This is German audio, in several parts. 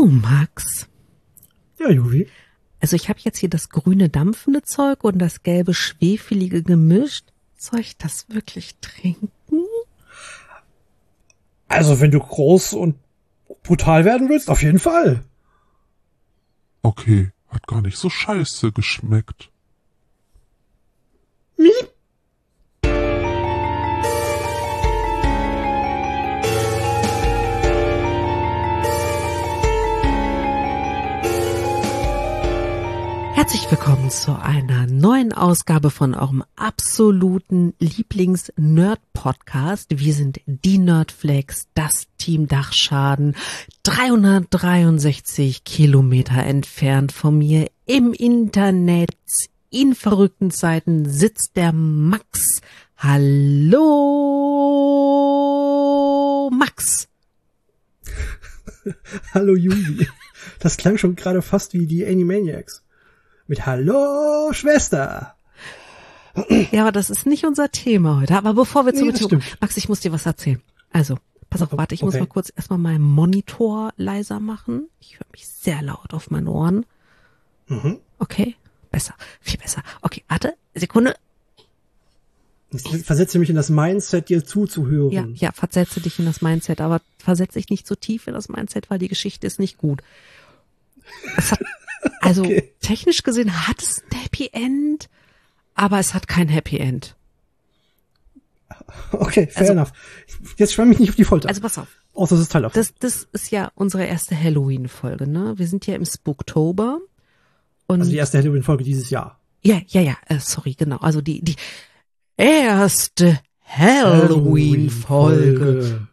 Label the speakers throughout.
Speaker 1: Du, Max.
Speaker 2: Ja, Juvi.
Speaker 1: Also ich habe jetzt hier das grüne dampfende Zeug und das gelbe schwefelige gemischt. Soll ich das wirklich trinken?
Speaker 2: Also wenn du groß und brutal werden willst, auf jeden Fall.
Speaker 3: Okay, hat gar nicht so scheiße geschmeckt.
Speaker 2: Miep.
Speaker 1: Herzlich willkommen zu einer neuen Ausgabe von eurem absoluten Lieblings-Nerd-Podcast. Wir sind die Nerdflex, das Team Dachschaden, 363 Kilometer entfernt von mir im Internet. In verrückten Zeiten sitzt der Max. Hallo, Max.
Speaker 2: Hallo, Juvi. Das klang schon gerade fast wie die Animaniacs. Mit Hallo, Schwester.
Speaker 1: Ja, aber das ist nicht unser Thema heute. Aber bevor wir zum Thema,
Speaker 2: stimmt.
Speaker 1: Max, ich muss dir was erzählen. Also, pass auf, warte, ich muss mal kurz erstmal meinen Monitor leiser machen. Ich höre mich sehr laut auf meinen Ohren.
Speaker 2: Mhm.
Speaker 1: Okay, besser, viel besser. Okay, warte, Sekunde.
Speaker 2: Ich versetze mich in das Mindset, dir zuzuhören.
Speaker 1: Ja, versetze dich in das Mindset, aber versetze dich nicht so tief in das Mindset, weil die Geschichte ist nicht gut. Es hat, also
Speaker 2: Okay.
Speaker 1: Technisch gesehen hat es ein Happy End, aber es hat kein Happy End.
Speaker 2: Okay, fair enough. Jetzt schwamm mich nicht auf die Folter.
Speaker 1: Also pass auf.
Speaker 2: Außer das ist Teil davon.
Speaker 1: Das ist ja unsere erste Halloween-Folge, ne? Wir sind ja im Spooktober. Und
Speaker 2: Also die erste Halloween-Folge dieses Jahr.
Speaker 1: Ja, sorry, genau. Also die erste Halloween-Folge.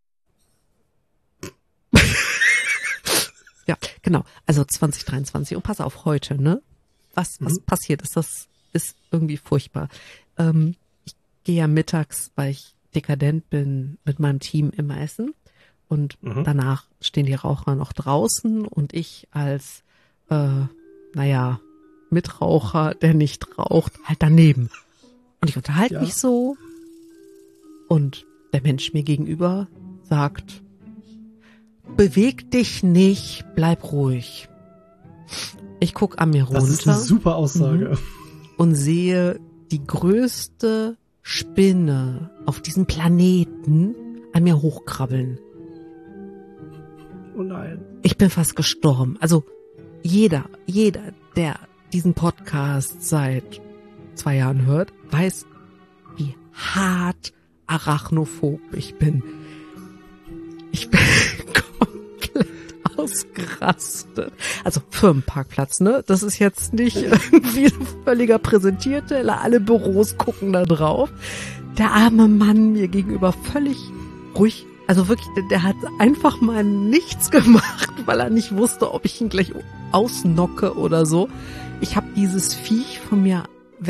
Speaker 1: Ja, genau. Also 2023. Und pass auf, heute, ne? Was passiert ist, das ist irgendwie furchtbar. Ich gehe ja mittags, weil ich dekadent bin, mit meinem Team immer essen. Und danach stehen die Raucher noch draußen und ich als, Mitraucher, der nicht raucht, halt daneben. Und ich unterhalte mich so und der Mensch mir gegenüber sagt, beweg dich nicht, bleib ruhig. Ich guck an mir runter.
Speaker 2: Das ist eine super Aussage.
Speaker 1: Und sehe die größte Spinne auf diesem Planeten an mir hochkrabbeln.
Speaker 2: Oh nein.
Speaker 1: Ich bin fast gestorben. Also jeder, der diesen Podcast seit 2 Jahren hört, weiß, wie hart arachnophob ich bin. Ich bin komplett ausgerastet. Also Firmenparkplatz, ne? Das ist jetzt nicht irgendwie ein völliger Präsentierteller. Alle Büros gucken da drauf. Der arme Mann mir gegenüber völlig ruhig. Also wirklich, der hat einfach mal nichts gemacht, weil er nicht wusste, ob ich ihn gleich ausnocke oder so. Ich habe dieses Viech von mir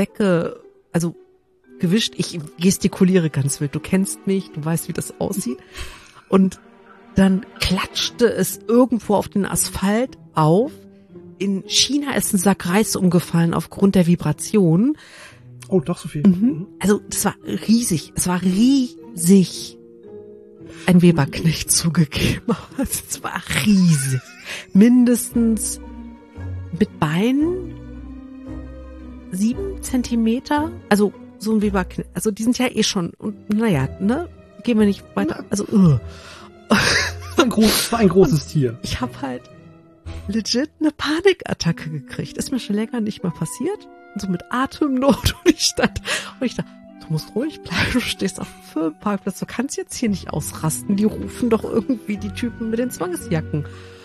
Speaker 1: gewischt. Ich gestikuliere ganz wild. Du kennst mich, du weißt, wie das aussieht. Und dann klatschte es irgendwo auf den Asphalt auf. In China ist ein Sack Reis umgefallen aufgrund der Vibration.
Speaker 2: Oh, doch so viel.
Speaker 1: Also das war riesig. Es war riesig. Ein Weberknecht zugegeben. Aber es war riesig. Mindestens mit Beinen 7 Zentimeter. Also so ein Weberknecht. Also die sind ja eh schon. Und naja, ne? Gehen wir nicht weiter. Also
Speaker 2: Es war ein großes Tier.
Speaker 1: ich habe halt legit eine Panikattacke gekriegt. Ist mir schon länger nicht mehr passiert. Und so mit Atemnot und ich dachte, du musst ruhig bleiben, du stehst auf dem Firmenparkplatz, du kannst jetzt hier nicht ausrasten. Die rufen doch irgendwie die Typen mit den Zwangsjacken.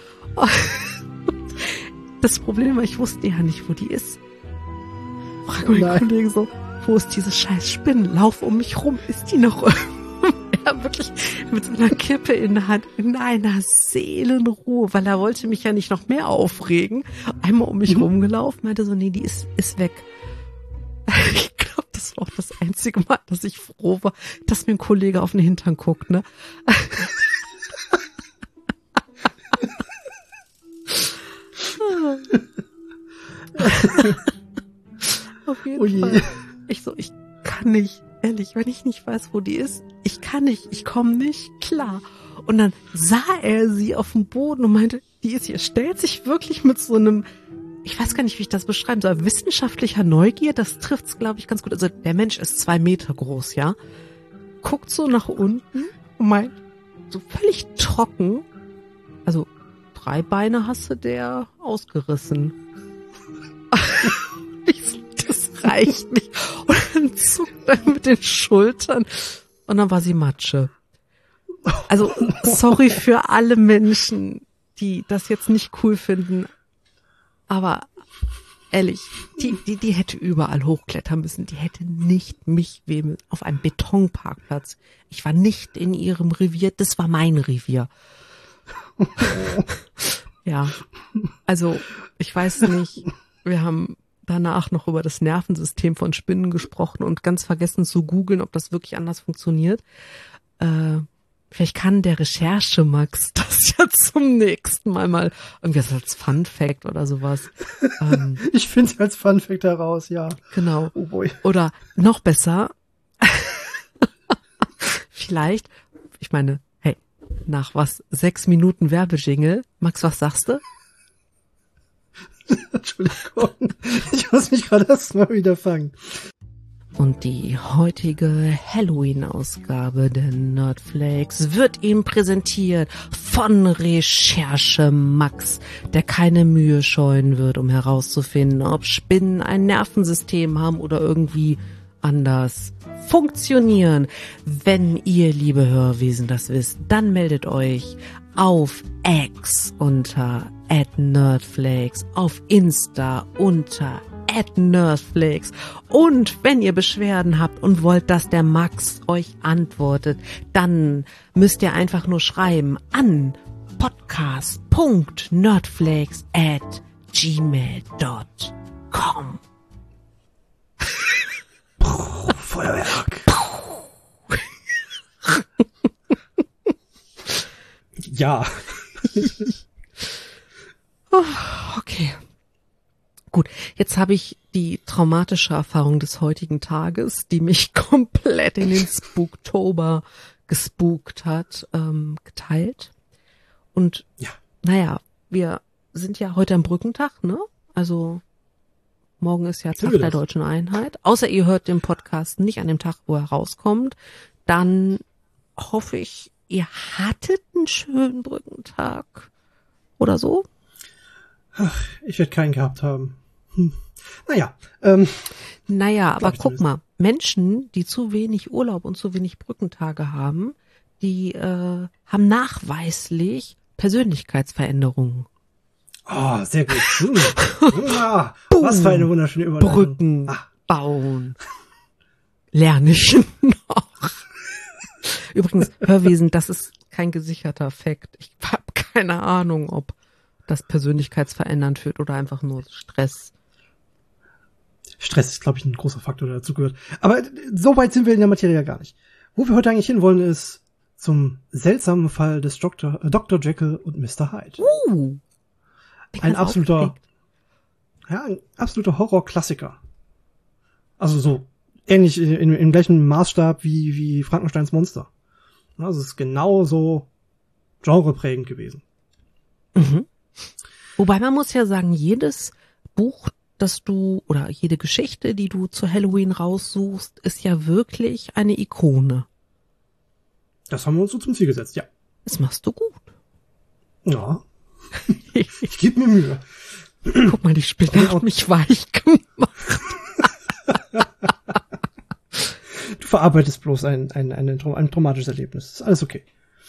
Speaker 1: Das Problem war, ich wusste ja nicht, wo die ist. Frag meinen Kollegen so, wo ist diese scheiß Spinne? Lauf um mich rum, ist die noch irgendwo? Ja, wirklich mit so einer Kippe in der Hand, in einer Seelenruhe, weil er wollte mich ja nicht noch mehr aufregen. Einmal um mich rumgelaufen, meinte so, nee, die ist weg. Ich glaube, das war auch das einzige Mal, dass ich froh war, dass mir ein Kollege auf den Hintern guckt, ne? Auf jeden Fall. Ich kann nicht, ehrlich, wenn ich nicht weiß, wo die ist, ich komme nicht klar. Und dann sah er sie auf dem Boden und meinte, die ist hier, stellt sich wirklich mit so einem, ich weiß gar nicht, wie ich das beschreiben soll, wissenschaftlicher Neugier, das trifft's, glaube ich, ganz gut. Also der Mensch ist 2 Meter groß, ja, guckt so nach unten und meint, so völlig trocken, also 3 Beine hast du der ausgerissen. Das reicht nicht. Und dann zuckt er mit den Schultern und dann war sie Matsche. Also sorry für alle Menschen, die das jetzt nicht cool finden, aber ehrlich, die hätte überall hochklettern müssen. Die hätte nicht mich auf einem Betonparkplatz. Ich war nicht in ihrem Revier, das war mein Revier. Ja, also ich weiß nicht, wir haben danach noch über das Nervensystem von Spinnen gesprochen und ganz vergessen zu googeln, ob das wirklich anders funktioniert. Vielleicht kann der Recherche-Max das ja zum nächsten Mal irgendwie als Fun-Fact oder sowas.
Speaker 2: Ich finde es als Fun-Fact heraus, ja.
Speaker 1: Genau.
Speaker 2: Oh boy.
Speaker 1: Oder noch besser, vielleicht, ich meine, hey, nach 6 Minuten Werbejingle, Max, was sagst du?
Speaker 2: Entschuldigung, ich muss mich gerade erst mal wieder fangen.
Speaker 1: Und die heutige Halloween-Ausgabe der Nerdflakes wird ihm präsentiert von Recherche Max, der keine Mühe scheuen wird, um herauszufinden, ob Spinnen ein Nervensystem haben oder irgendwie anders funktionieren. Wenn ihr, liebe Hörwesen, das wisst, dann meldet euch auf X unter @Nerdflakes, auf Insta unter @Nerdflakes. Und wenn ihr Beschwerden habt und wollt, dass der Max euch antwortet, dann müsst ihr einfach nur schreiben an podcast.nerdflakes@gmail.com.
Speaker 2: Feuerwerk. Ja.
Speaker 1: Okay. Gut, jetzt habe ich die traumatische Erfahrung des heutigen Tages, die mich komplett in den Spooktober gespukt hat, geteilt. Und
Speaker 2: Ja.
Speaker 1: naja, wir sind ja heute am Brückentag, ne? Also morgen ist ja Tag der Deutschen Einheit. Außer ihr hört den Podcast nicht an dem Tag, wo er rauskommt. Dann hoffe ich, ihr hattet einen schönen Brückentag oder so.
Speaker 2: Ach, ich werde keinen gehabt haben. Naja.
Speaker 1: Naja, aber guck mal, Menschen, die zu wenig Urlaub und zu wenig Brückentage haben, die haben nachweislich Persönlichkeitsveränderungen.
Speaker 2: Oh, sehr gut. Ja, was für eine wunderschöne Überleitung.
Speaker 1: Brücken bauen. Lerne ich noch. Übrigens, Hörwesen, das ist kein gesicherter Fakt. Ich habe keine Ahnung, ob das persönlichkeitsverändernd führt oder einfach nur Stress.
Speaker 2: Stress ist, glaube ich, ein großer Faktor, der dazu gehört. Aber so weit sind wir in der Materie ja gar nicht. Wo wir heute eigentlich hinwollen, ist zum seltsamen Fall des Dr. Jekyll und Mr. Hyde. Ein absoluter Horrorklassiker. Also so ähnlich im gleichen Maßstab wie Frankensteins Monster. Also es ist genau so genreprägend gewesen.
Speaker 1: Mhm. Wobei man muss ja sagen, jedes Buch, das du, oder jede Geschichte, die du zu Halloween raussuchst, ist ja wirklich eine Ikone.
Speaker 2: Das haben wir uns so zum Ziel gesetzt, ja.
Speaker 1: Das machst du gut.
Speaker 2: Ja. Ich gebe mir Mühe.
Speaker 1: Guck mal, die Spinne hat mich weich gemacht.
Speaker 2: Du verarbeitest bloß ein traumatisches Erlebnis. Ist alles okay.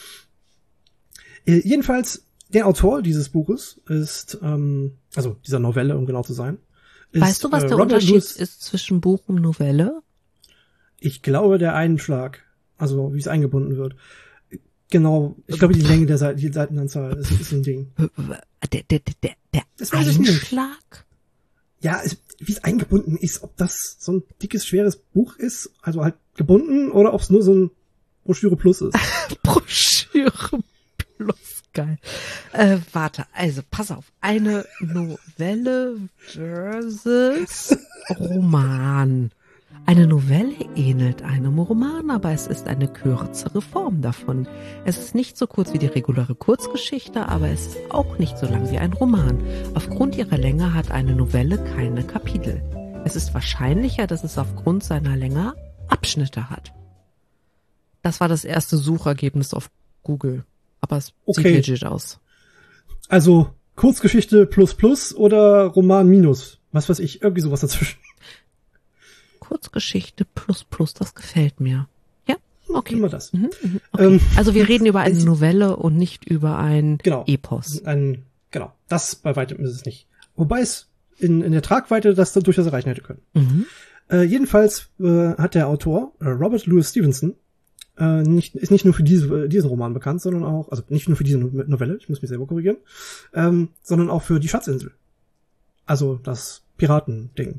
Speaker 2: Jedenfalls, der Autor dieses Buches ist, also dieser Novelle, um genau zu sein. Ist,
Speaker 1: weißt du, was der Unterschied ist zwischen Buch und Novelle?
Speaker 2: Ich glaube, der Einschlag, also wie es eingebunden wird. Genau, ich glaube, die Länge der die Seitenanzahl ist ein Ding.
Speaker 1: Der
Speaker 2: Das weiß ich nicht.
Speaker 1: Einschlag?
Speaker 2: Ja, wie es eingebunden ist, ob das so ein dickes, schweres Buch ist, also halt gebunden, oder ob es nur so ein Broschüre Plus ist.
Speaker 1: Broschüre Plus, geil. Warte, also pass auf. Eine Novelle versus Roman. Eine Novelle ähnelt einem Roman, aber es ist eine kürzere Form davon. Es ist nicht so kurz wie die reguläre Kurzgeschichte, aber es ist auch nicht so lang wie ein Roman. Aufgrund ihrer Länge hat eine Novelle keine Kapitel. Es ist wahrscheinlicher, dass es aufgrund seiner Länge Abschnitte hat. Das war das erste Suchergebnis auf Google, aber es sieht legit aus.
Speaker 2: Also Kurzgeschichte plus oder Roman minus? Was weiß ich, irgendwie sowas dazwischen.
Speaker 1: Kurzgeschichte plus, das gefällt mir. Ja, okay.
Speaker 2: Immer das.
Speaker 1: Okay. Also wir reden über eine Novelle und nicht über ein Epos.
Speaker 2: Genau, das bei weitem ist es nicht. Wobei es in der Tragweite das dann durchaus erreichen hätte können. Jedenfalls hat der Autor, Robert Louis Stevenson, ist nicht nur für diesen Roman bekannt, sondern auch, also nicht nur für diese Novelle, ich muss mich selber korrigieren, sondern auch für die Schatzinsel. Also das Piratending.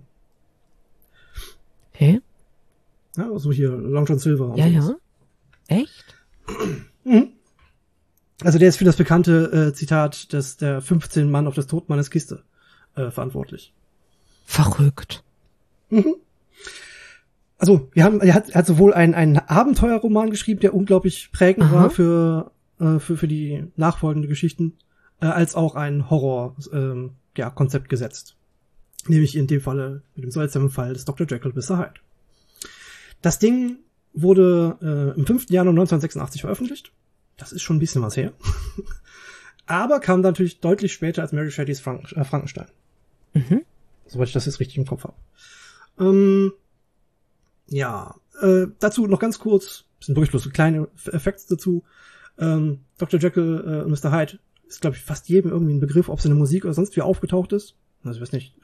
Speaker 1: Okay.
Speaker 2: Ja, also hier Long John Silver. Und
Speaker 1: ja. Echt?
Speaker 2: Also der ist für das bekannte Zitat, dass der 15 Mann auf das Todmannes Kiste verantwortlich.
Speaker 1: Verrückt.
Speaker 2: Also er hat sowohl einen Abenteuerroman geschrieben, der unglaublich prägend war für die nachfolgenden Geschichten, als auch ein Horror-Konzept gesetzt. Nämlich in dem Falle, mit dem seltsamen Fall des Dr. Jekyll und Mr. Hyde. Das Ding wurde im 5. Januar 1986 veröffentlicht. Das ist schon ein bisschen was her. Aber kam dann natürlich deutlich später als Mary Shelleys Frankenstein. Soweit ich das jetzt richtig im Kopf habe. Dazu noch ganz kurz, bisschen durchfluss, kleine Effekte dazu. Dr. Jekyll und Mr. Hyde ist, glaube ich, fast jedem irgendwie ein Begriff, ob es in der Musik oder sonst wie aufgetaucht ist. Also ich weiß nicht,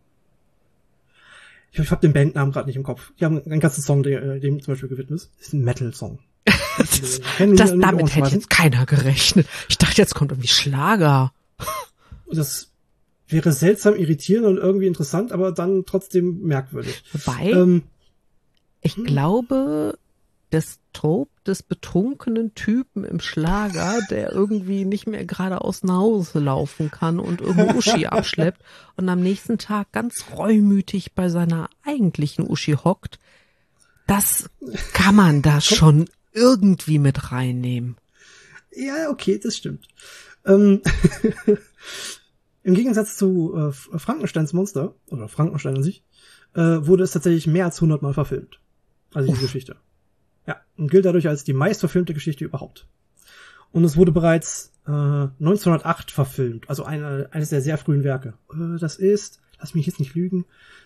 Speaker 2: ich habe den Bandnamen gerade nicht im Kopf. Die haben einen ganzen Song, dem zum Beispiel gewidmet ist. Das ist ein Metal-Song.
Speaker 1: Damit hätte jetzt keiner gerechnet. Ich dachte, jetzt kommt irgendwie Schlager.
Speaker 2: Das wäre seltsam irritierend und irgendwie interessant, aber dann trotzdem merkwürdig.
Speaker 1: Wobei, ich glaube, das Trope des betrunkenen Typen im Schlager, der irgendwie nicht mehr geradeaus nach Hause laufen kann und irgendwo Uschi abschleppt und am nächsten Tag ganz reumütig bei seiner eigentlichen Uschi hockt, das kann man da schon irgendwie mit reinnehmen.
Speaker 2: Ja, okay, das stimmt. Im Gegensatz zu Frankensteins Monster, oder Frankenstein an sich, wurde es tatsächlich mehr als 100 Mal verfilmt. Also diese Geschichte. Ja, und gilt dadurch als die meistverfilmte Geschichte überhaupt. Und es wurde bereits 1908 verfilmt, also eines der sehr frühen Werke. Das ist, lass mich jetzt nicht lügen,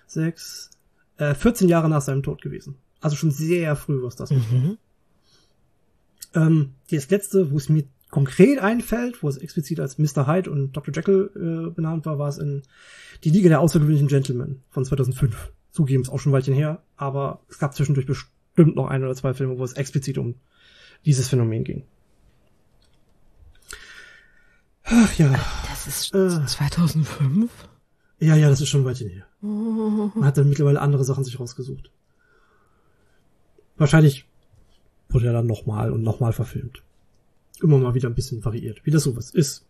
Speaker 2: 14 Jahre nach seinem Tod gewesen. Also schon sehr früh, was das war. Das letzte, wo es mir konkret einfällt, wo es explizit als Mr. Hyde und Dr. Jekyll benannt war, war es in Die Liga der außergewöhnlichen Gentlemen von 2005. Zugeben, ist auch schon ein Weilchen her, aber es gab zwischendurch bestimmt noch 1 oder 2 Filme, wo es explizit um dieses Phänomen ging. Ach ja.
Speaker 1: Das ist 2005?
Speaker 2: Ja, das ist schon ein Weilchen her. Man hat dann mittlerweile andere Sachen sich rausgesucht. Wahrscheinlich wurde er dann nochmal verfilmt. Immer mal wieder ein bisschen variiert, wie das sowas ist.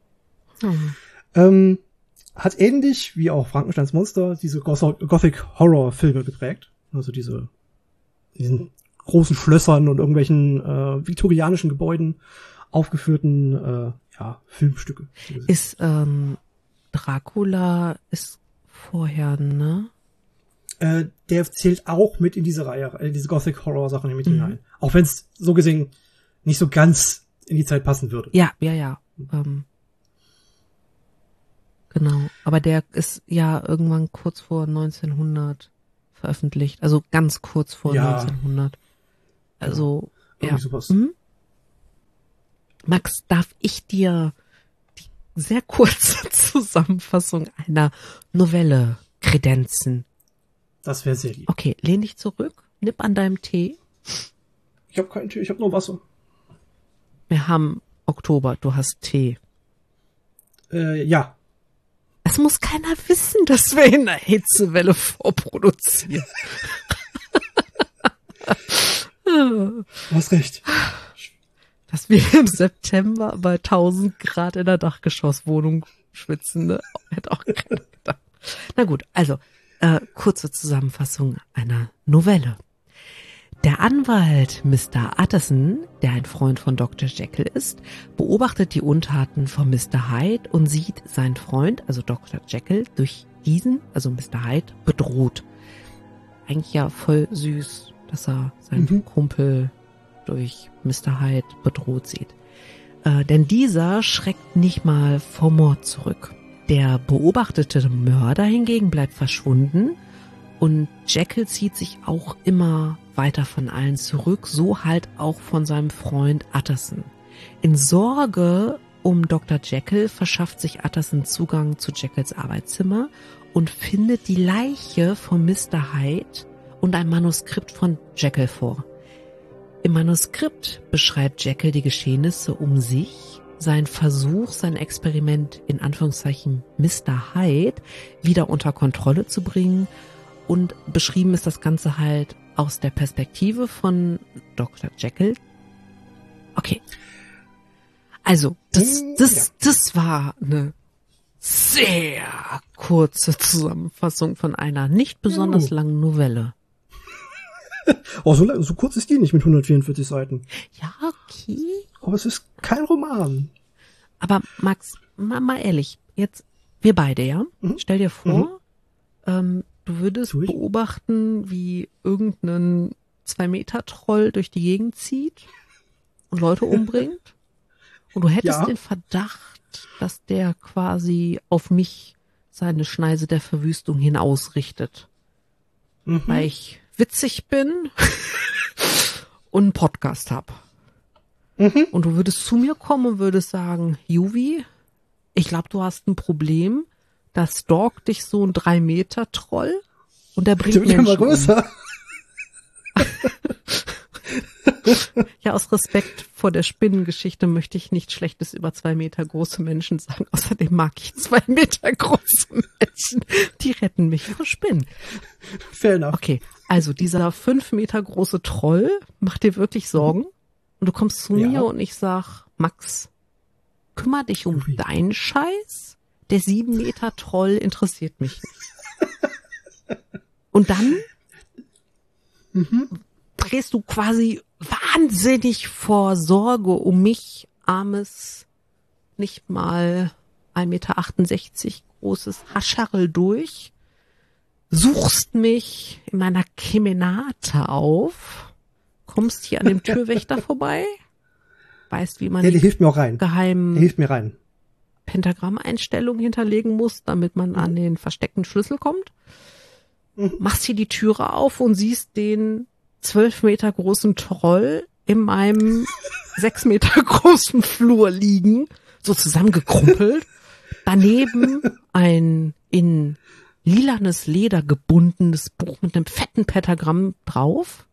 Speaker 2: Hat ähnlich wie auch Frankensteins Monster diese Gothic-Horror-Filme geprägt. Also diesen großen Schlössern und irgendwelchen viktorianischen Gebäuden aufgeführten Filmstücke.
Speaker 1: Ist Dracula ist vorher, ne?
Speaker 2: Der zählt auch mit in diese Reihe, diese Gothic-Horror-Sachen mit hinein. Auch wenn es so gesehen nicht so ganz in die Zeit passen würde.
Speaker 1: Ja. Genau. Aber der ist ja irgendwann kurz vor 1900 veröffentlicht. Also ganz kurz vor 1900. Also, ja.
Speaker 2: Sowas.
Speaker 1: Max, darf ich dir die sehr kurze Zusammenfassung einer Novelle kredenzen?
Speaker 2: Das wäre sehr lieb.
Speaker 1: Okay, lehn dich zurück, nipp an deinem Tee.
Speaker 2: Ich habe keinen Tee, ich habe nur Wasser.
Speaker 1: Wir haben Oktober, du hast Tee.
Speaker 2: Ja.
Speaker 1: Es muss keiner wissen, dass wir in einer Hitzewelle vorproduzieren.
Speaker 2: Du hast recht.
Speaker 1: Dass wir im September bei 1000 Grad in der Dachgeschosswohnung schwitzen, ne? Hätte auch keiner gedacht. Na gut, also, Kurze Zusammenfassung einer Novelle. Der Anwalt Mr. Utterson, der ein Freund von Dr. Jekyll ist, beobachtet die Untaten von Mr. Hyde und sieht seinen Freund, also Dr. Jekyll, durch diesen, also Mr. Hyde, bedroht. Eigentlich ja voll süß, dass er seinen Kumpel durch Mr. Hyde bedroht sieht. Denn dieser schreckt nicht mal vor Mord zurück. Der beobachtete Mörder hingegen bleibt verschwunden und Jekyll zieht sich auch immer weiter von allen zurück, so halt auch von seinem Freund Utterson. In Sorge um Dr. Jekyll verschafft sich Utterson Zugang zu Jekylls Arbeitszimmer und findet die Leiche von Mr. Hyde und ein Manuskript von Jekyll vor. Im Manuskript beschreibt Jekyll die Geschehnisse um sich, seinen Versuch, sein Experiment in Anführungszeichen Mr. Hyde wieder unter Kontrolle zu bringen, und beschrieben ist das Ganze halt aus der Perspektive von Dr. Jekyll. Okay. Also, das war eine sehr kurze Zusammenfassung von einer nicht besonders langen Novelle.
Speaker 2: Oh, so kurz ist die nicht mit 144 Seiten.
Speaker 1: Ja, okay.
Speaker 2: Aber es ist kein Roman.
Speaker 1: Aber Max, mal ehrlich, jetzt wir beide, ja? Stell dir vor, du würdest beobachten, wie irgendein 2-Meter-Troll durch die Gegend zieht und Leute umbringt. Und du hättest den Verdacht, dass der quasi auf mich seine Schneise der Verwüstung hin ausrichtet. Weil ich witzig bin und einen Podcast hab. Und du würdest zu mir kommen und würdest sagen, Juvi, ich glaube, du hast ein Problem. Da stalkt dich so ein 3-Meter-Troll und der bringt Menschen
Speaker 2: immer größer.
Speaker 1: Ja, aus Respekt vor der Spinnengeschichte möchte ich nicht Schlechtes über 2 Meter große Menschen sagen. Außerdem mag ich 2 Meter große Menschen. Die retten mich vor Spinnen.
Speaker 2: Fair enough.
Speaker 1: Okay, also dieser 5 Meter große Troll macht dir wirklich Sorgen. Und du kommst zu mir und ich sag, Max, kümmere dich um deinen Scheiß. Der 7 Meter Troll interessiert mich nicht. Und dann drehst du quasi wahnsinnig vor Sorge um mich, armes, nicht mal 1,68 Meter großes Hascharl durch, suchst mich in meiner Kemenate auf, kommst hier an dem Türwächter vorbei, weißt, wie man
Speaker 2: der hilft mir auch rein.
Speaker 1: Geheimen
Speaker 2: der hilft mir rein.
Speaker 1: Pentagrammeinstellungen hinterlegen muss, damit man an den versteckten Schlüssel kommt. Machst hier die Türe auf und siehst den 12 Meter großen Troll in meinem 6 Meter großen Flur liegen, so zusammengekrumpelt. Daneben ein in lilanes Leder gebundenes Buch mit einem fetten Pentagramm drauf.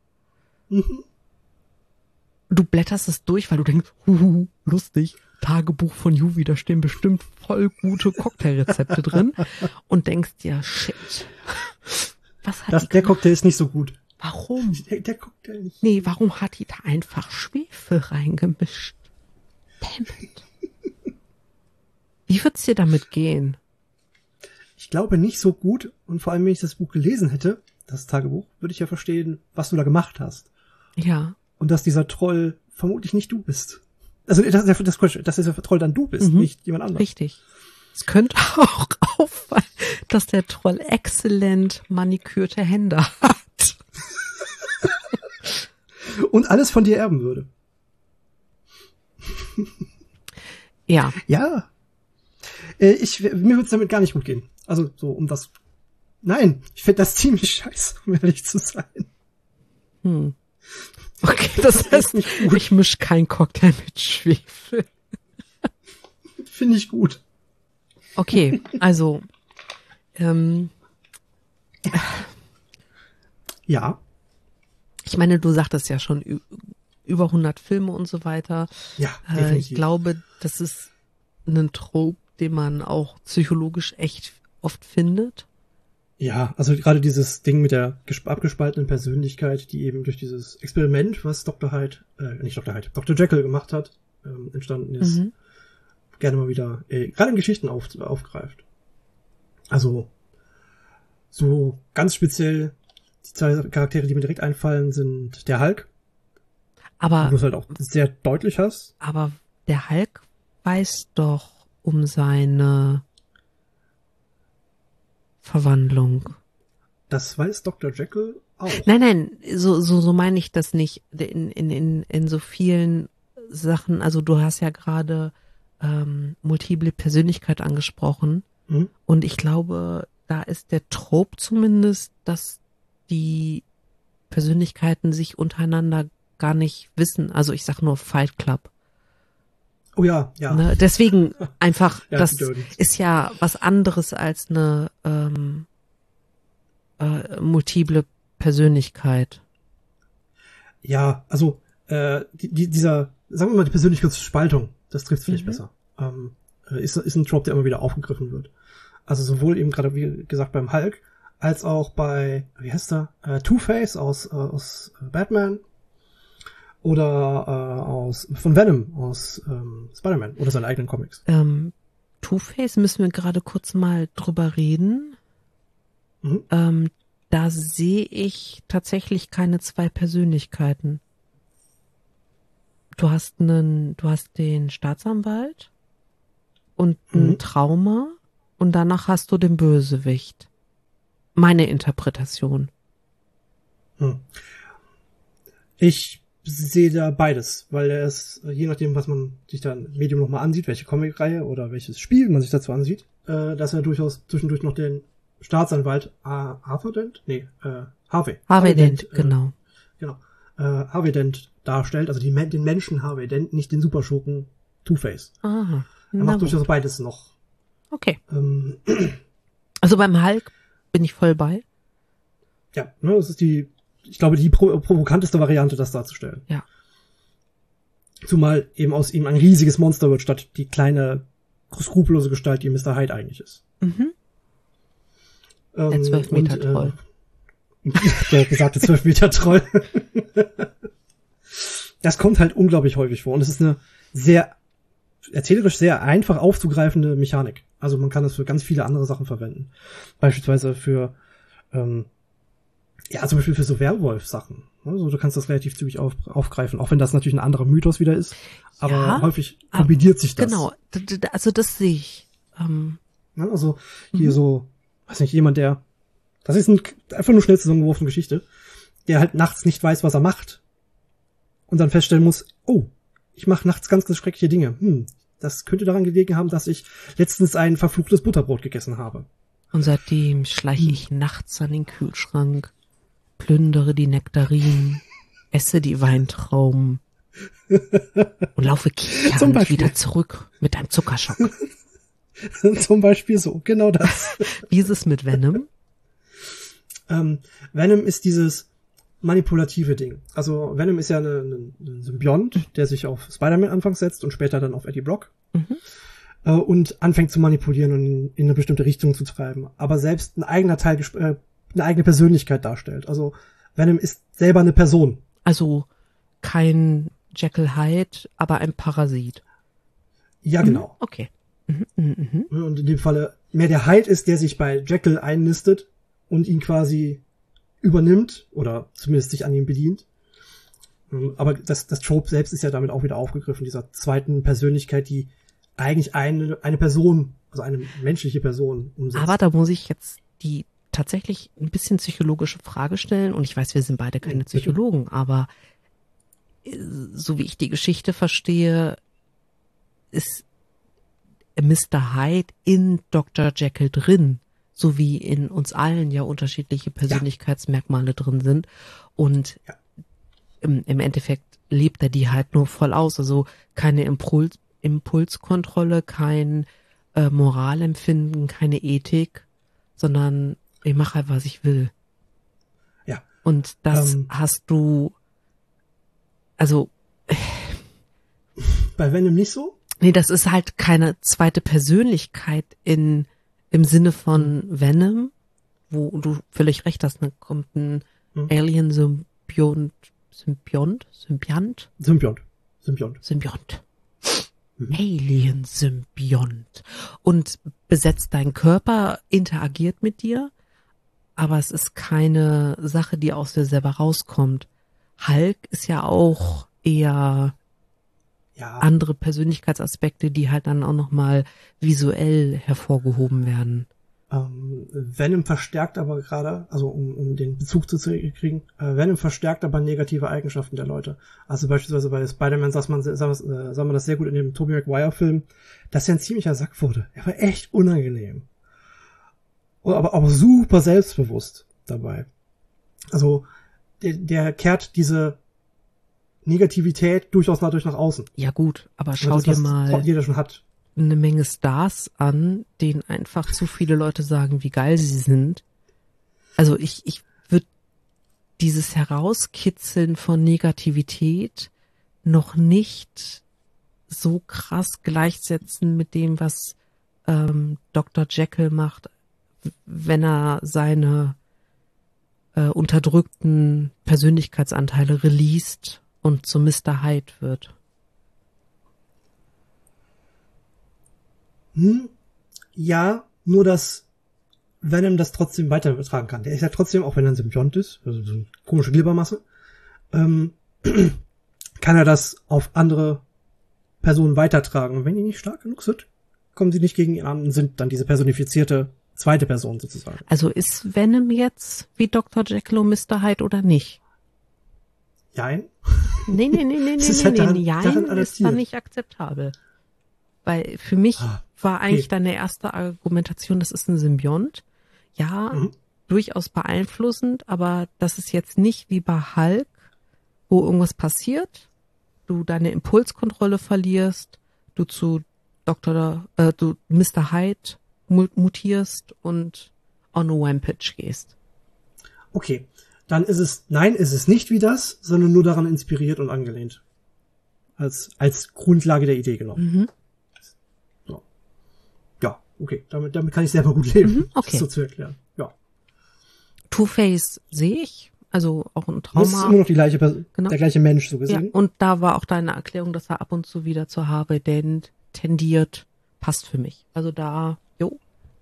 Speaker 1: Du blätterst es durch, weil du denkst, lustig, Tagebuch von Juvi, da stehen bestimmt voll gute Cocktailrezepte drin und denkst dir, shit. Was hat
Speaker 2: der Cocktail ist nicht so gut.
Speaker 1: Warum?
Speaker 2: Der Cocktail nicht.
Speaker 1: Nee, warum hat die da einfach Schwefel reingemischt? Damn it. Wie wird's dir damit gehen?
Speaker 2: Ich glaube nicht so gut, und vor allem, wenn ich das Buch gelesen hätte, das Tagebuch, würde ich ja verstehen, was du da gemacht hast.
Speaker 1: Ja.
Speaker 2: Und dass dieser Troll vermutlich nicht du bist. Also dass dieser Troll dann du bist, nicht jemand anderes.
Speaker 1: Richtig. Es könnte auch auffallen, dass der Troll exzellent manikürte Hände hat.
Speaker 2: Und alles von dir erben würde.
Speaker 1: Ja.
Speaker 2: Ja. Mir würde es damit gar nicht gut gehen. Also so um das. Nein, ich finde das ziemlich scheiße, um ehrlich zu sein.
Speaker 1: Okay, das heißt, ich mische keinen Cocktail mit Schwefel.
Speaker 2: Finde ich gut.
Speaker 1: Okay, also
Speaker 2: ja.
Speaker 1: Ich meine, du sagtest ja schon über 100 Filme und so weiter.
Speaker 2: Ja, definitiv.
Speaker 1: Ich glaube, das ist ein Trope, den man auch psychologisch echt oft findet.
Speaker 2: Ja, also gerade dieses Ding mit der abgespaltenen Persönlichkeit, die eben durch dieses Experiment, was Dr. Jekyll gemacht hat, entstanden ist, gerne mal wieder, gerade in Geschichten aufgreift. Also, So ganz speziell die zwei Charaktere, die mir direkt einfallen, sind der Hulk, wo
Speaker 1: Aber,
Speaker 2: du es halt auch sehr deutlich hast.
Speaker 1: aber der Hulk weiß doch um seine Verwandlung.
Speaker 2: Das weiß Dr. Jekyll auch.
Speaker 1: Nein, so meine ich das nicht. In so vielen Sachen, also du hast ja gerade multiple Persönlichkeit angesprochen.
Speaker 2: Mhm.
Speaker 1: Und ich glaube, da ist der Trope zumindest, dass die Persönlichkeiten sich untereinander gar nicht wissen. Also ich sag nur Fight Club.
Speaker 2: Oh ja, ja.
Speaker 1: Ne? Deswegen einfach,
Speaker 2: Ja,
Speaker 1: das
Speaker 2: die Dirty.
Speaker 1: ist ja was anderes als eine multiple Persönlichkeit.
Speaker 2: Ja, also dieser, sagen wir mal, die Persönlichkeitsspaltung, das trifft vielleicht besser. Ist ein Trope, der immer wieder aufgegriffen wird. Also sowohl eben gerade, wie gesagt, beim Hulk, als auch bei, wie heißt er, Two-Face aus Batman oder von Venom aus Spider-Man oder seine eigenen Comics.
Speaker 1: Two-Face müssen wir gerade kurz mal drüber reden.
Speaker 2: Mhm.
Speaker 1: Da sehe ich tatsächlich keine zwei Persönlichkeiten. Du hast den Staatsanwalt und ein Trauma und danach hast du den Bösewicht. Meine Interpretation.
Speaker 2: Ich sehe da beides, weil er ist, je nachdem, was man sich da im Medium nochmal ansieht, welche Comicreihe oder welches Spiel man sich dazu ansieht, dass er durchaus zwischendurch noch den Staatsanwalt Arthur Dent? Nee, Harvey.
Speaker 1: Harvey Dent, genau.
Speaker 2: Genau. Harvey Dent darstellt, also den Menschen Harvey Dent, nicht den Superschurken Two-Face.
Speaker 1: Aha.
Speaker 2: Er macht durchaus beides noch.
Speaker 1: Okay. Also beim Hulk bin ich voll bei.
Speaker 2: Ja, ne, das ist ich glaube, die provokanteste Variante, das darzustellen.
Speaker 1: Ja.
Speaker 2: Zumal eben aus ihm ein riesiges Monster wird, statt die kleine, skrupellose Gestalt, die Mr. Hyde eigentlich ist.
Speaker 1: Mhm. Der 12-Meter-Troll.
Speaker 2: Der gesagte 12-Meter-Troll. Das kommt halt unglaublich häufig vor. Und es ist eine erzählerisch sehr einfach aufzugreifende Mechanik. Also man kann das für ganz viele andere Sachen verwenden. Beispielsweise für, zum Beispiel für so Werwolf-Sachen. Also du kannst das relativ zügig aufgreifen, auch wenn das natürlich ein anderer Mythos wieder ist. Aber
Speaker 1: Ja,
Speaker 2: häufig kombiniert sich das.
Speaker 1: Genau, also das sehe ich.
Speaker 2: Ja, also hier so, weiß nicht, jemand, das ist einfach nur schnell zusammengeworfene Geschichte, der halt nachts nicht weiß, was er macht und dann feststellen muss, oh, ich mache nachts ganz schreckliche Dinge. Das könnte daran gelegen haben, dass ich letztens ein verfluchtes Butterbrot gegessen habe.
Speaker 1: Und seitdem schleiche ich nachts an den Kühlschrank, plündere die Nektarinen, esse die Weintrauben und laufe kichernd wieder zurück mit einem Zuckerschock.
Speaker 2: Zum Beispiel so, genau das.
Speaker 1: Wie ist es mit Venom?
Speaker 2: Venom ist dieses manipulative Ding. Also Venom ist ja ein Symbiont, der sich auf Spider-Man anfangs setzt und später dann auf Eddie Brock. Und anfängt zu manipulieren und in eine bestimmte Richtung zu treiben. Aber selbst ein eigener Teil, eine eigene Persönlichkeit darstellt. Also Venom ist selber eine Person.
Speaker 1: Also kein Jekyll Hyde, aber ein Parasit.
Speaker 2: Ja, genau.
Speaker 1: Okay.
Speaker 2: Und in dem Falle mehr der Hyde ist, der sich bei Jekyll einnistet und ihn quasi übernimmt oder zumindest sich an ihm bedient. Aber das Trope selbst ist ja damit auch wieder aufgegriffen, dieser zweiten Persönlichkeit, die eigentlich eine Person, also eine menschliche Person umsetzt.
Speaker 1: Aber da muss ich jetzt die tatsächlich ein bisschen psychologische Frage stellen und ich weiß, wir sind beide keine Psychologen, aber so wie ich die Geschichte verstehe, ist Mr. Hyde in Dr. Jekyll drin, so wie in uns allen ja unterschiedliche Persönlichkeitsmerkmale drin sind und im Endeffekt lebt er die halt nur voll aus, also keine Impulskontrolle, kein Moralempfinden, keine Ethik, sondern ich mache halt, was ich will.
Speaker 2: Ja.
Speaker 1: Und das hast du, also
Speaker 2: bei Venom nicht so?
Speaker 1: Nee, das ist halt keine zweite Persönlichkeit im Sinne von Venom, wo du völlig recht hast, dann kommt ein Alien-Symbiont. Alien-Symbiont und besetzt deinen Körper, interagiert mit dir, aber es ist keine Sache, die aus dir selber rauskommt. Hulk ist ja auch eher
Speaker 2: Ja,
Speaker 1: andere Persönlichkeitsaspekte, die halt dann auch nochmal visuell hervorgehoben werden.
Speaker 2: Venom verstärkt aber gerade, also um den Bezug zu kriegen, Venom verstärkt aber negative Eigenschaften der Leute. Also beispielsweise bei Spider-Man sah man das sehr gut in dem Tobey Maguire-Film, dass er ein ziemlicher Sack wurde. Er war echt unangenehm. Aber super selbstbewusst dabei. Also der kehrt diese Negativität durchaus dadurch nach außen.
Speaker 1: Ja gut, aber
Speaker 2: Das,
Speaker 1: schau dir
Speaker 2: was
Speaker 1: mal
Speaker 2: jeder schon hat.
Speaker 1: eine Menge Stars an, denen einfach zu viele Leute sagen, wie geil sie sind. Also ich würde dieses Herauskitzeln von Negativität noch nicht so krass gleichsetzen mit dem, was Dr. Jekyll macht, wenn er seine unterdrückten Persönlichkeitsanteile released und zu Mr. Hyde wird.
Speaker 2: Ja, nur dass Venom das trotzdem weiter übertragen kann. Der ist ja trotzdem, auch wenn er ein Symbiont ist, also so eine komische Glibbermasse, kann er das auf andere Personen weitertragen. Und wenn die nicht stark genug sind, kommen sie nicht gegen ihn an und sind dann diese personifizierte zweite Person sozusagen.
Speaker 1: Also ist Venom jetzt wie Dr. Jekyll und Mr. Hyde oder nicht?
Speaker 2: Jein.
Speaker 1: Nee,
Speaker 2: Das ist halt daran
Speaker 1: Jein ist
Speaker 2: adaptiert.
Speaker 1: dann nicht akzeptabel. Weil für mich war eigentlich deine erste Argumentation, das ist ein Symbiont. Ja, durchaus beeinflussend, aber das ist jetzt nicht wie bei Hulk, wo irgendwas passiert, du deine Impulskontrolle verlierst, du zu du Mr. Hyde mutierst und on a Rampage gehst.
Speaker 2: Okay, dann ist es nicht wie das, sondern nur daran inspiriert und angelehnt. Als Grundlage der Idee genommen. So. Ja, okay, damit kann ich selber gut leben,
Speaker 1: Okay.
Speaker 2: das so zu erklären. Ja.
Speaker 1: Two-Face sehe ich, also auch ein
Speaker 2: Das ist
Speaker 1: Trauma.
Speaker 2: immer noch die gleiche
Speaker 1: Genau.
Speaker 2: der gleiche Mensch, so
Speaker 1: Ja,
Speaker 2: gesehen.
Speaker 1: und da war auch deine Erklärung, dass er ab und zu wieder zur Harvey Dent tendiert, passt für mich. Also da, jo.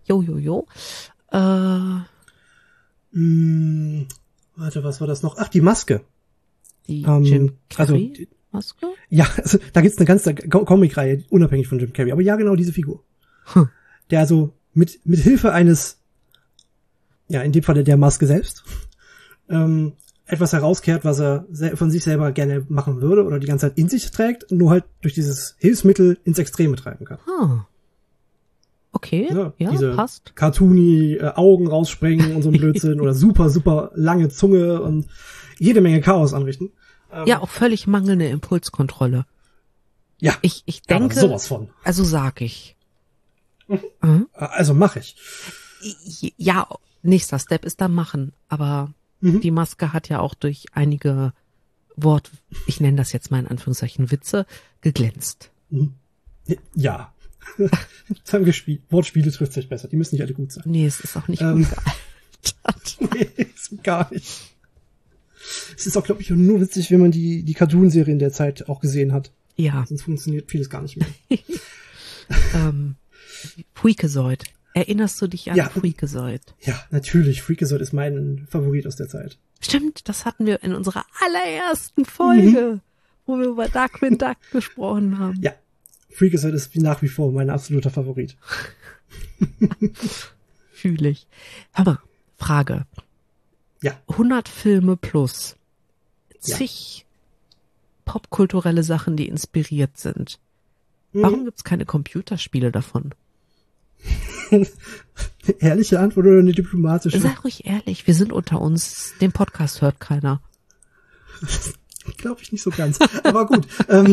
Speaker 2: Warte, was war das noch? Ach, die Maske.
Speaker 1: Die
Speaker 2: Also,
Speaker 1: Jim Carrey Maske?
Speaker 2: Ja, also, da gibt's eine ganze Comic-Reihe, unabhängig von Jim Carrey. Aber ja, genau diese Figur. Der also mit Hilfe eines, ja, in dem Falle der Maske selbst, etwas herauskehrt, was er von sich selber gerne machen würde oder die ganze Zeit in sich trägt, nur halt durch dieses Hilfsmittel ins Extreme treiben kann.
Speaker 1: Okay,
Speaker 2: Ja,
Speaker 1: ja,
Speaker 2: diese
Speaker 1: passt.
Speaker 2: Cartoony Augen raussprengen und so ein Blödsinn oder super lange Zunge und jede Menge Chaos anrichten.
Speaker 1: Ja, auch völlig mangelnde Impulskontrolle.
Speaker 2: Ja,
Speaker 1: Ich
Speaker 2: aber
Speaker 1: denke,
Speaker 2: sowas von.
Speaker 1: also sag ich.
Speaker 2: Also mache ich.
Speaker 1: Ja, nächster Step ist dann machen, aber die Maske hat ja auch durch einige ich nenne das jetzt mal in Anführungszeichen Witze, geglänzt.
Speaker 2: Ja. Jetzt haben wir Wortspiele trifft sich besser. Die müssen nicht alle gut sein.
Speaker 1: Nee, es ist auch nicht gut gealtert.
Speaker 2: Nee, ist gar nicht. Es ist auch, glaube ich, nur witzig, wenn man die Cartoon-Serien der Zeit auch gesehen hat.
Speaker 1: Ja,
Speaker 2: Sonst funktioniert vieles gar nicht mehr.
Speaker 1: Freakazoid. Erinnerst du dich an
Speaker 2: Ja.
Speaker 1: Freakazoid?
Speaker 2: Ja, natürlich. Freakazoid ist mein Favorit aus der Zeit.
Speaker 1: Stimmt, das hatten wir in unserer allerersten Folge, wo wir über Darkwing Duck gesprochen haben.
Speaker 2: Ja. Freakazoid ist nach wie vor mein absoluter Favorit.
Speaker 1: Fühle ich. Hör mal, Frage.
Speaker 2: Ja.
Speaker 1: 100 Filme plus.
Speaker 2: Ja.
Speaker 1: Zig popkulturelle Sachen, die inspiriert sind. Warum gibt's keine Computerspiele davon?
Speaker 2: Eine ehrliche Antwort oder eine diplomatische?
Speaker 1: Sei ruhig ehrlich, wir sind unter uns. Den Podcast hört keiner.
Speaker 2: Glaube ich nicht so ganz. Aber gut.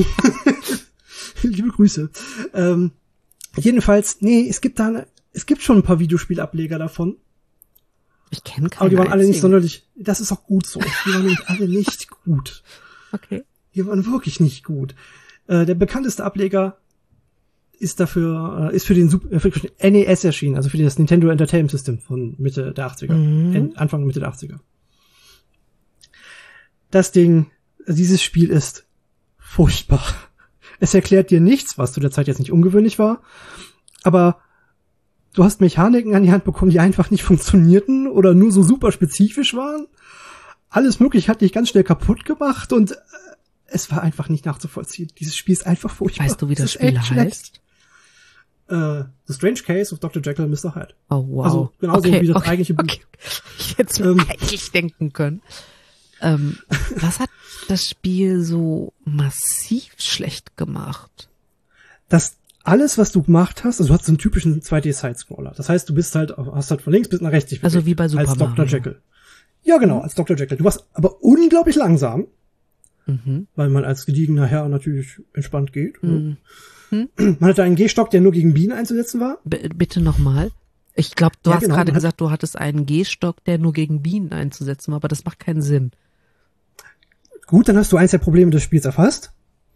Speaker 2: Liebe Grüße. Jedenfalls, nee, es gibt schon ein paar Videospielableger davon.
Speaker 1: Ich kenne keine
Speaker 2: Aber die waren alle nicht
Speaker 1: einzigen.
Speaker 2: sonderlich, das ist auch gut so. Die waren nämlich alle nicht gut.
Speaker 1: Okay.
Speaker 2: Die waren wirklich nicht gut. Der bekannteste Ableger ist für den NES erschienen, also für das Nintendo Entertainment System von Mitte der 80er. Anfang Mitte der 80er. Dieses Spiel ist furchtbar. Es erklärt dir nichts, was zu der Zeit jetzt nicht ungewöhnlich war, aber du hast Mechaniken an die Hand bekommen, die einfach nicht funktionierten oder nur so super spezifisch waren. Alles Mögliche hat dich ganz schnell kaputt gemacht und es war einfach nicht nachzuvollziehen. Dieses Spiel ist einfach furchtbar.
Speaker 1: Weißt du, wie das
Speaker 2: ist
Speaker 1: Spiel
Speaker 2: echt
Speaker 1: heißt?
Speaker 2: The Strange Case of Dr. Jekyll and Mr. Hyde.
Speaker 1: Oh, wow.
Speaker 2: Also genauso wie das eigentliche Buch.
Speaker 1: Okay. Ich hätte es eigentlich denken können. Was hat das Spiel so massiv schlecht gemacht?
Speaker 2: Das alles, was du gemacht hast, also du hast so einen typischen 2D-Side-Scroller. Das heißt, du bist halt, hast halt von links bis nach rechts dich bewegt.
Speaker 1: Also wie bei Super
Speaker 2: Als Dr.
Speaker 1: Mario.
Speaker 2: Jekyll. Ja, genau, als Dr. Jekyll. Du warst aber unglaublich langsam,
Speaker 1: Mhm.
Speaker 2: weil man als gediegener Herr natürlich entspannt geht.
Speaker 1: Mhm.
Speaker 2: Man hatte einen Gehstock, der nur gegen Bienen einzusetzen war.
Speaker 1: Bitte nochmal. Ich glaube, du
Speaker 2: Ja,
Speaker 1: hast
Speaker 2: genau,
Speaker 1: gerade
Speaker 2: man hat-
Speaker 1: gesagt, du hattest einen Gehstock, der nur gegen Bienen einzusetzen war, aber das macht keinen Sinn.
Speaker 2: Gut, dann hast du eins der Probleme des Spiels erfasst.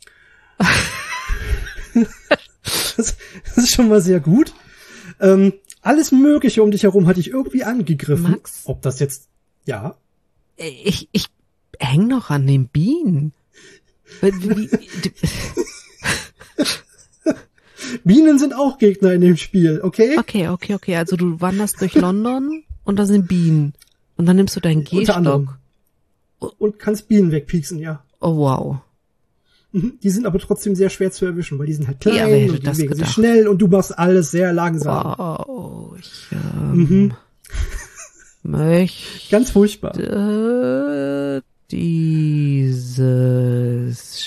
Speaker 2: Das ist schon mal sehr gut. Alles Mögliche um dich herum hatte ich irgendwie angegriffen.
Speaker 1: Max?
Speaker 2: Ob das jetzt, ja.
Speaker 1: Ich häng noch an den Bienen.
Speaker 2: Bienen sind auch Gegner in dem Spiel, okay?
Speaker 1: Okay. Also du wanderst durch London und da sind Bienen. Und dann nimmst du deinen
Speaker 2: Unter anderem.
Speaker 1: Gehstock.
Speaker 2: Und kannst Bienen wegpieksen, ja.
Speaker 1: Oh, wow.
Speaker 2: Mhm. Die sind aber trotzdem sehr schwer zu erwischen, weil die sind halt klein
Speaker 1: Ja, wer hätte
Speaker 2: und die
Speaker 1: das
Speaker 2: bewegen sich
Speaker 1: gedacht?
Speaker 2: schnell und du machst alles sehr langsam.
Speaker 1: Wow. Ich möchte
Speaker 2: Ganz furchtbar.
Speaker 1: dieses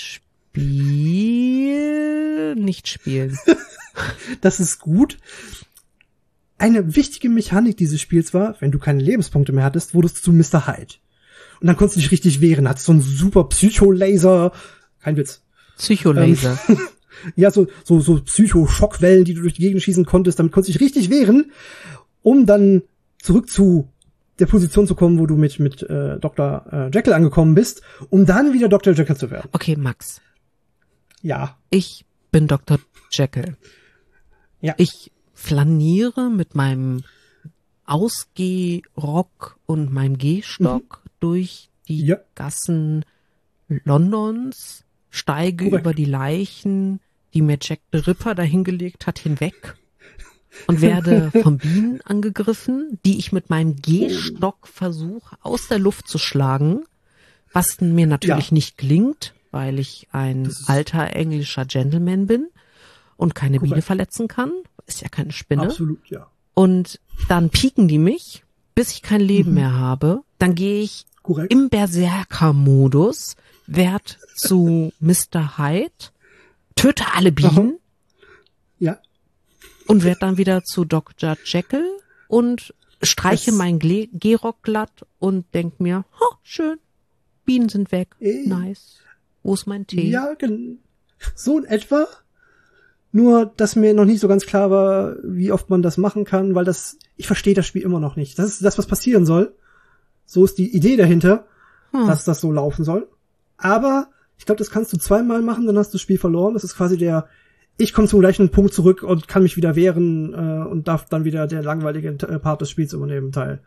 Speaker 1: Spiel nicht spielen.
Speaker 2: Das ist gut. Eine wichtige Mechanik dieses Spiels war, wenn du keine Lebenspunkte mehr hattest, wurdest du zu Mr. Hyde. Und dann konntest du dich richtig wehren. Hattest so einen super Psycho-Laser. Kein Witz.
Speaker 1: Psycholaser.
Speaker 2: Ja, so Psycho-Schockwellen, die du durch die Gegend schießen konntest. Damit konntest du dich richtig wehren, um dann zurück zu der Position zu kommen, wo du mit Dr. Jekyll angekommen bist, um dann wieder Dr. Jekyll zu werden.
Speaker 1: Okay, Max.
Speaker 2: Ja.
Speaker 1: Ich bin Dr. Jekyll.
Speaker 2: Ja.
Speaker 1: Ich flaniere mit meinem Ausgehrock und meinem Gehstock durch die
Speaker 2: Ja.
Speaker 1: Gassen Londons, steige
Speaker 2: Korrekt.
Speaker 1: über die Leichen, die mir Jack the Ripper dahingelegt hat, hinweg und werde von Bienen angegriffen, die ich mit meinem Gehstock versuche aus der Luft zu schlagen, was mir natürlich
Speaker 2: Ja.
Speaker 1: nicht gelingt, weil ich ein alter englischer Gentleman bin und keine Biene
Speaker 2: Korrekt.
Speaker 1: verletzen kann. Ist ja keine Spinne.
Speaker 2: Absolut, ja.
Speaker 1: Und dann pieken die mich, bis ich kein Leben mehr habe. Dann gehe ich
Speaker 2: Korrekt.
Speaker 1: im Berserker-Modus, werd zu Mr. Hyde, töte alle Bienen
Speaker 2: Ja.
Speaker 1: und werd dann wieder zu Dr. Jekyll und streiche
Speaker 2: Es-
Speaker 1: meinen Gehrock glatt und denk mir, schön, Bienen sind weg, nice. Wo ist mein Tee?
Speaker 2: Ja, so in etwa. Nur, dass mir noch nicht so ganz klar war, wie oft man das machen kann, weil ich verstehe das Spiel immer noch nicht. Das ist das, was passieren soll. So ist die Idee dahinter, dass das so laufen soll. Aber ich glaube, das kannst du zweimal machen, dann hast du das Spiel verloren. Das ist quasi ich komme zum gleichen Punkt zurück und kann mich wieder wehren und darf dann wieder der langweilige Part des Spiels übernehmen, Teil.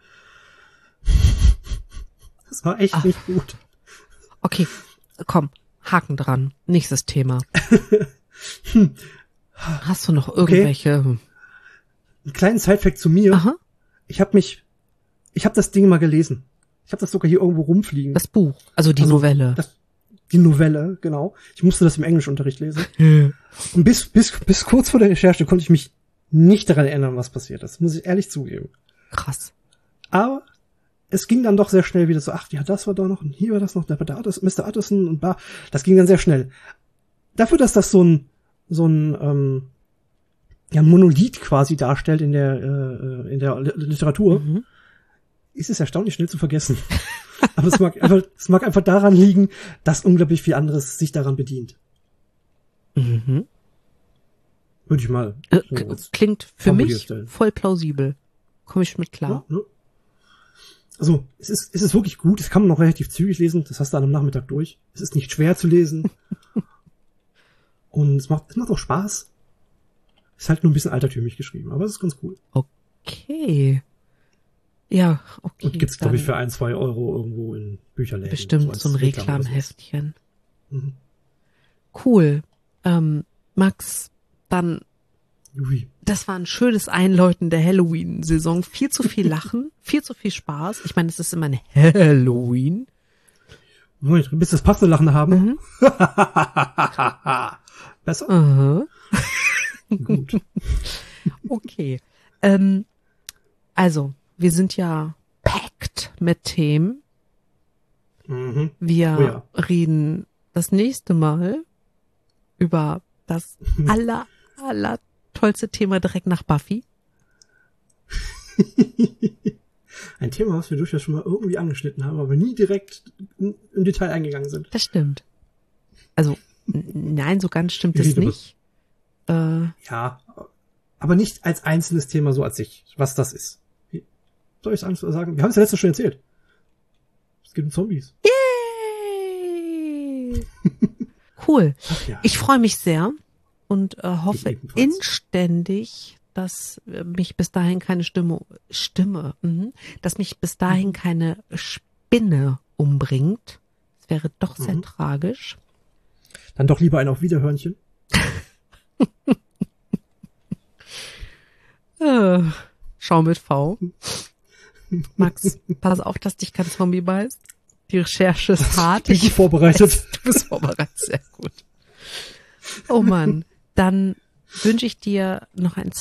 Speaker 2: Das war echt nicht gut.
Speaker 1: Okay, komm, Haken dran. Nächstes Thema. Hast du noch irgendwelche?
Speaker 2: Einen kleinen Sidefact zu mir.
Speaker 1: Aha,
Speaker 2: Ich habe das Ding mal gelesen. Ich habe das sogar hier irgendwo rumfliegen.
Speaker 1: das Buch, also die Novelle.
Speaker 2: Die Novelle, genau. Ich musste das im Englischunterricht lesen. Und bis kurz vor der Recherche konnte ich mich nicht daran erinnern, was passiert ist. Muss ich ehrlich zugeben.
Speaker 1: Krass.
Speaker 2: Aber es ging dann doch sehr schnell wieder so, ach ja, das war da noch und hier war das noch, da war der Mr. Utterson und bla. Das ging dann sehr schnell. Dafür, dass das so ein Monolith quasi darstellt in der Literatur, ist es erstaunlich schnell zu vergessen. Aber es mag einfach daran liegen, dass unglaublich viel anderes sich daran bedient.
Speaker 1: Mhm.
Speaker 2: Würde ich mal so als
Speaker 1: Klingt für
Speaker 2: Formulier
Speaker 1: mich
Speaker 2: stellen.
Speaker 1: voll plausibel. Komme ich mit klar.
Speaker 2: Ja, ne? Also, es ist wirklich gut. Das kann man noch relativ zügig lesen. Das hast du an einem Nachmittag durch. Es ist nicht schwer zu lesen. Und es macht auch Spaß. Ist halt nur ein bisschen altertümlich geschrieben, aber es ist ganz cool.
Speaker 1: Okay. Ja, okay.
Speaker 2: Und gibt's, glaube ich, für 1-2 Euro irgendwo in Bücherläden.
Speaker 1: bestimmt
Speaker 2: als
Speaker 1: so ein
Speaker 2: Reklam oder sowas.
Speaker 1: Reklamheftchen.
Speaker 2: Mhm.
Speaker 1: Cool. Max, dann
Speaker 2: Ui.
Speaker 1: Das war ein schönes Einläuten der Halloween-Saison. Viel zu viel Lachen, viel zu viel Spaß. Ich meine, es ist immer ein Halloween.
Speaker 2: Moment, bis das passende Lachen haben.
Speaker 1: Mhm.
Speaker 2: Besser?
Speaker 1: Aha.
Speaker 2: Gut.
Speaker 1: Okay. Also, wir sind ja packed mit Themen.
Speaker 2: Mhm.
Speaker 1: Wir reden das nächste Mal über das aller tollste Thema direkt nach Buffy.
Speaker 2: Ein Thema, was wir durchaus schon mal irgendwie angeschnitten haben, aber nie direkt im Detail eingegangen sind.
Speaker 1: Das stimmt. Also, nein, so ganz stimmt es nicht.
Speaker 2: Ja, aber nicht als einzelnes Thema so als sich, was das ist. Soll ich es sagen? Wir haben es ja letztes schon erzählt. Es geht um Zombies.
Speaker 1: Yay! Cool.
Speaker 2: Ach ja.
Speaker 1: Ich freue mich sehr und hoffe
Speaker 2: ebenfalls.
Speaker 1: inständig, dass mich bis dahin keine dass mich bis dahin keine Spinne umbringt. Das wäre doch sehr tragisch.
Speaker 2: Dann doch lieber ein Auf Wiederhörnchen.
Speaker 1: Schau mit V. Max, pass auf, dass dich kein Zombie beißt. Die Recherche ist hart.
Speaker 2: Ich bin vorbereitet.
Speaker 1: Du bist vorbereitet, sehr gut. Oh Mann, dann wünsche ich dir noch einen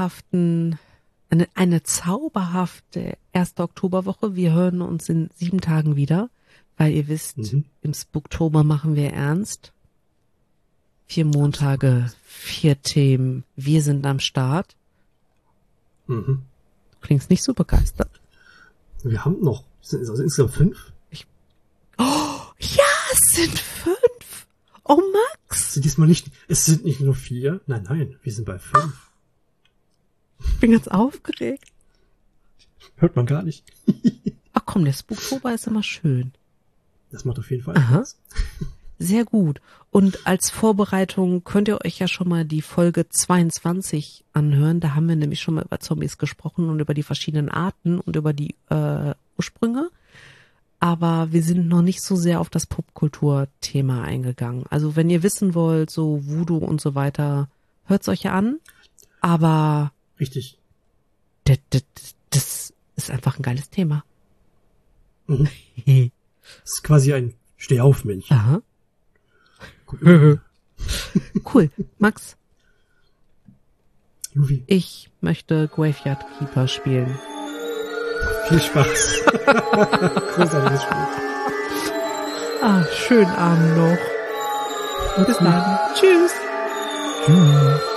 Speaker 1: eine zauberhafte 1. Oktoberwoche. Wir hören uns in 7 Tagen wieder, weil ihr wisst, im Spooktober machen wir ernst. 4 Montage, 4 Themen. Wir sind am Start.
Speaker 2: Mhm.
Speaker 1: Du klingst nicht so begeistert.
Speaker 2: Wir haben noch, sind also insgesamt 5.
Speaker 1: Oh, ja, es sind 5. Oh, Max.
Speaker 2: Es sind nicht nur 4. Nein, wir sind bei 5.
Speaker 1: Ich bin ganz aufgeregt.
Speaker 2: Hört man gar nicht.
Speaker 1: Ach komm, der Spooktober ist immer schön.
Speaker 2: Das macht auf jeden Fall
Speaker 1: Aha.
Speaker 2: Spaß.
Speaker 1: Sehr gut. Und als Vorbereitung könnt ihr euch ja schon mal die Folge 22 anhören. Da haben wir nämlich schon mal über Zombies gesprochen und über die verschiedenen Arten und über die Ursprünge. Aber wir sind noch nicht so sehr auf das Popkultur-Thema eingegangen. Also wenn ihr wissen wollt, so Voodoo und so weiter, hört's euch ja an. Aber
Speaker 2: Richtig.
Speaker 1: das ist einfach ein geiles Thema.
Speaker 2: Mhm. Das ist quasi ein Stehaufmännchen.
Speaker 1: Aha.
Speaker 2: Cool.
Speaker 1: Cool. Max,
Speaker 2: Juvi,
Speaker 1: ich möchte Graveyard Keeper spielen.
Speaker 2: viel Spaß. Großartiges Spiel.
Speaker 1: Schönen Abend noch. Bis dann. Tschüss.
Speaker 2: Tschüss.